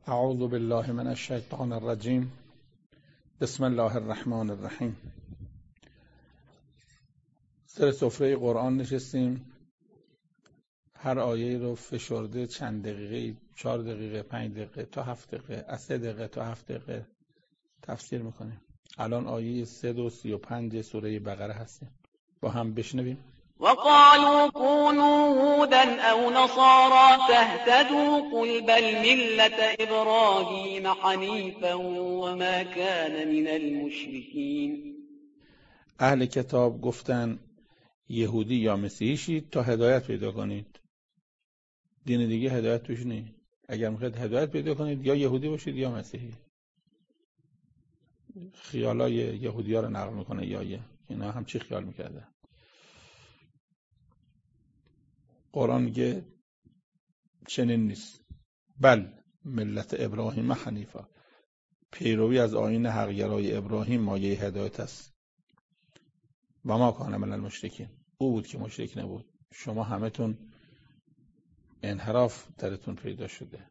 اعوذ بالله من الشیطان الرجیم. بسم الله الرحمن الرحیم. سر سفره قرآن نشستیم. هر آیه رو فشرده چند دقیقه، 4 دقیقه، 5 دقیقه تا 7 دقیقه، از 3 دقیقه تا 7 دقیقه تفسیر میکنیم. الان آیه 335 سوره بقره هستیم. با هم بشنویم. وقالوا كونوا هودا أو نصارى تهتدوا قل بل ملة إبراهيم حنيفا وما كان من المشركين. اهل کتاب گفتن یهودی یا مسیحی شید تا هدایت پیدا کنید. دین دیگه هدایت توش نیست. اگر میخواید هدایت پیدا کنید یا یهودی باشید یا مسیحی. خیالای یهودی ها رو نقل میکنه یا اینا هم چی خیال میکرده. قرآن میگه چنین نیست. بل ملت ابراهیم حنیفا، پیروی از آیین حق‌گرای ابراهیم مایه هدایت است. و ما کان من المشرکین، او بود که مشرک نبود. شما همتون انحراف درتون پیدا شده.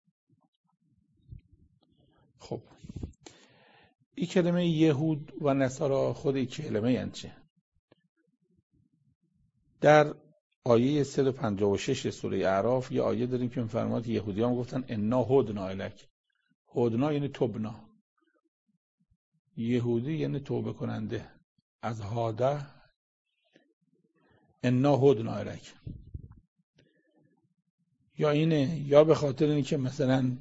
خب این کلمه یهود و نصارا خود این کلمه یعنی چه؟ در آیه 156 سوره اعراف یه آیه داریم که می‌فرماد یهودیان گفتن انا هدنا الک. هدنا یعنی توبنا. یهودی یعنی توبه کننده. از هاده انا هدنا الک. یا اینه، یا به خاطر اینه که مثلا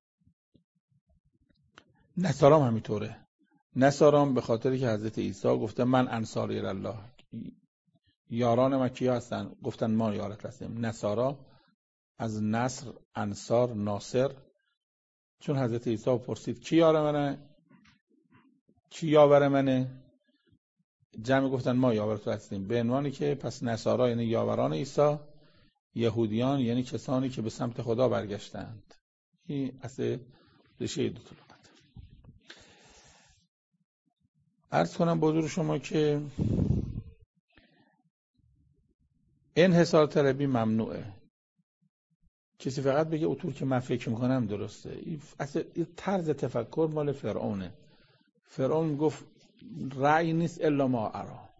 نصارام همینطوره. نصارام به خاطری که حضرت عیسی گفته من انصاری الله، یاران من کیا هستن؟ گفتن ما یارت هستیم. نصارا از نصر، انصار، ناصر. چون حضرت عیسی پرسید کی یار منه، کی یاور منه، جمع گفتن ما یاور تو هستیم. به عنوانی که پس نصارا یعنی یاوران عیسی، یهودیان یعنی کسانی که به سمت خدا برگشتند. این اصل ریشه دو طلوعات. عرض کنم به حضور شما که انحصار طلبی ممنوعه. کسی فقط بگه اونطور که من فکر میکنم درسته. این طرز تفکر مال فرعونه. فرعون گفت رأی نیست الا ما ارا.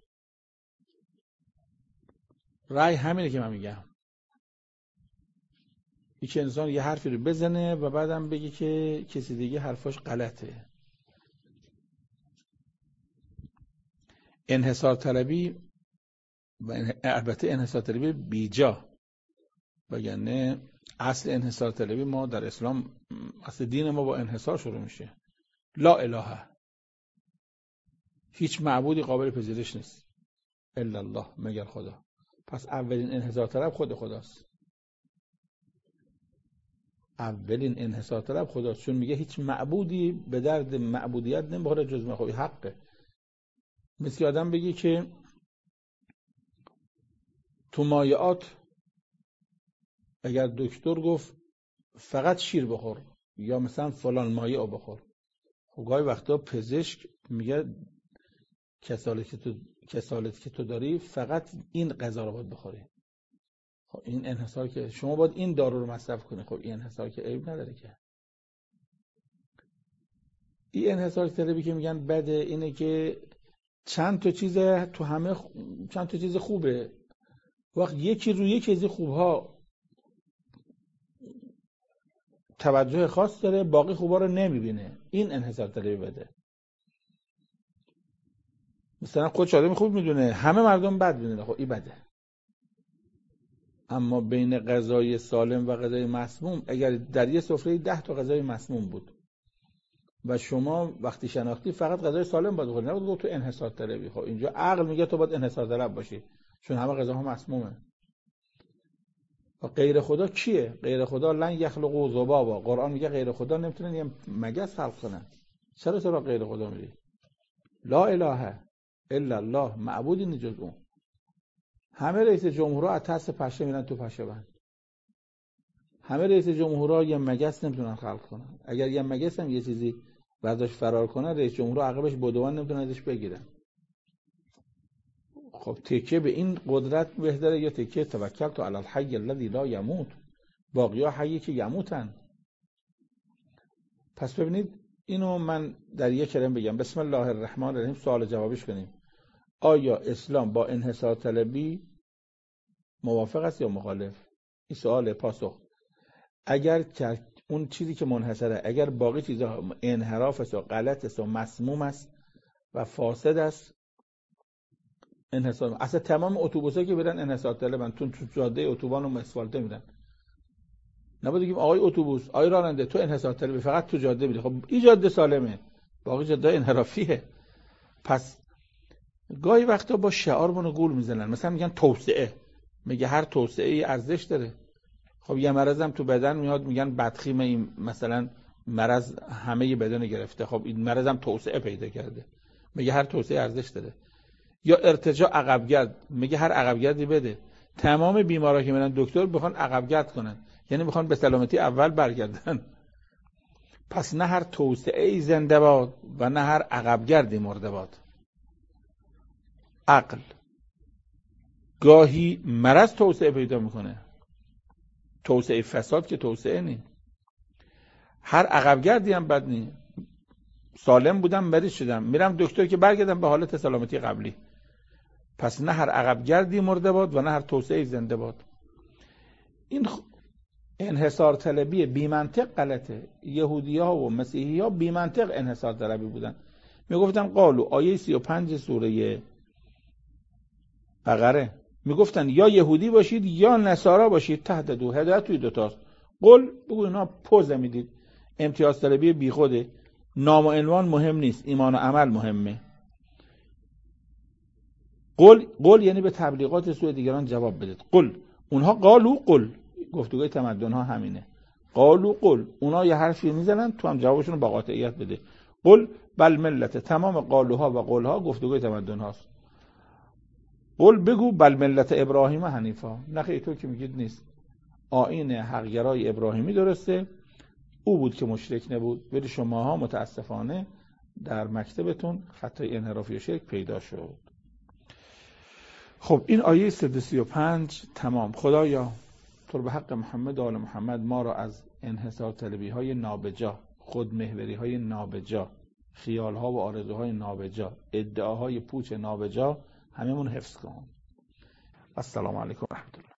رأی همینه که من میگم. این که انسان یه حرفی رو بزنه و بعدم بگه که کسی دیگه حرفاش غلطه. انحصار طلبی و البته انحصار طلبی بیجا، بگنه اصل انحصار طلبی ما در اسلام، اصل دین ما با انحصار شروع میشه. لا اله، هیچ معبودی قابل پذیرش نیست الا الله، مگر خدا. پس اولین انحصار طلب خود خداست. اولین انحصار طلب خداست، چون میگه هیچ معبودی به درد معبودیت نمیخوره جز من. خب حقه. مثل آدم بگی که تو مایعات اگر دکتر گفت فقط شیر بخور یا مثلا فلان مایع رو بخور، خب گاهی وقتا پزشک میگه کسالتی که تو داری فقط این غذا رو باید بخوری. خب این انحصار که شما باید این دارو رو مصرف کنی. خب این انحصار که عیب نداره که. این انحصار طلبی که میگن بده اینه که چند تا چیز خوبه، وقت یکی روی یکی از خوبها توجه خاص داره، باقی خوبا رو نمیبینه. این انحصار طلبی بده. مثلا خودش آدم خوب میدونه همه مردم بد میدونه، خب این بده. اما بین غذای سالم و غذای مسموم، اگر در یه سفره 10 تا غذای مسموم بود و شما وقتی شناختی فقط غذای سالم باید بخوری، نباید تو انحصار طلبی. خب اینجا عقل میگه تو باید انحصار طلب باشی، چون همه غذاها مسمومه. و غیر خدا کیه؟ غیر خدا لن یخلقوا ذبابا. قرآن میگه غیر خدا نمیتونن یه مگس خلق کنن. چرا سراغ غیر خدا میری؟ لا اله الا الله، معبودی نیست جز اون. همه رئیس جمهورها از ترس پشه میرن تو پشه بند. همه رئیس جمهورها یه مگس نمیتونن خلق کنن. اگر یه مگس هم یه چیزی برداشت فرار کنه، رئیس جمهورها عقبش بدوان نمیتونن ازش بگیرن. خب تکیه به این قدرت بهتره یا تکیه توکل تو علی الحی الذی لا یموت؟ باقیا حیی که یموتن. پس ببینید اینو من در یک کلمه بگم. بسم الله الرحمن الرحیم. سوال جوابش کنیم. آیا اسلام با انحصار طلبی موافق است یا مخالف؟ این سوال پاسخ. اگر اون چیزی که منحصره، اگر باقی چیزا انحراف است و غلط است و مسموم است و فاسد است، انحصار. اصلا تمام اتوبوسا که برن انحصار طلبن، تو جاده اتوبان و اسفالته میرن. نباید بگیم آقای اتوبوس، آقای راننده تو انحصار طلبی، فقط تو جاده میری. خب این جاده سالمه، باقی جاده انحرافیه. پس گاهی وقتا با شعارمون گول میزنن، مثلا میگن توسعه، میگه هر توسعه ای ارزش داره. خب یه مرضم تو بدن میاد، میگن بدخیم، این مثلا مرض همه بدن گرفته، خب این مرضم توسعه پیدا کرده، میگه هر توسعه ارزش داره. یا ارتجاع عقبگرد، میگه هر عقبگردی بده. تمام بیمارا که میرن دکتر بخوان عقبگرد کنن، یعنی میخوان به سلامتی اول برگردن. پس نه هر توسعه ای زنده باد و نه هر عقبگردی مرده باد. عقل گاهی مرض توسعه پیدا میکنه، توسعه فساد که توسعه نی. هر عقبگردی هم بد نی. سالم بودم مریض شدم، میرم دکتر که برگردم به حالت سلامتی قبلی. پس نه هر عقبگردی مرده باد و نه هر توسعه زنده باد. این انحصار طلبی بی منطق غلطه. یهودی‌ها و مسیحی‌ها بی منطق انحصار طلبی بودن. میگفتن قالو، آیه 35 سوره بقره، میگفتن یا یهودی باشید یا نصارا باشید، تهتدوا. هدایت توی دوتاست. قل بگو اینا پوز میدید. امتیاز طلبی بی خوده. نام و عنوان مهم نیست، ایمان و عمل مهمه. قل یعنی به تبلیغات سوی دیگران جواب بدید. قل، اونها قالو قل، گفتگوی تمدن ها همینه. قالو قل، اونها یه حرفی میزنن، تو هم جوابشون رو با قاطعیت بده. قل بل ملت، تمام قالوها و قلها گفتگوی تمدن هاست. قل بگو بل ملت ابراهیم حنیفا، نخیر تو که میگید نیست. آیین حقگرای ابراهیمی درسته، او بود که مشرک نبود. ولی شماها متاسفانه در مکتبتون خطای انحرافی و شرک پیدا شد. خب این آیه 335 تمام. خدایا تو به حق محمد و آل محمد ما را از انحصار طلبی های نابجا، خودمحوری های نابجا، خیال ها و آرزوهای نابجا، ادعاهای پوچ نابجا هممون حفظ کن. السلام علیکم و رحمت الله.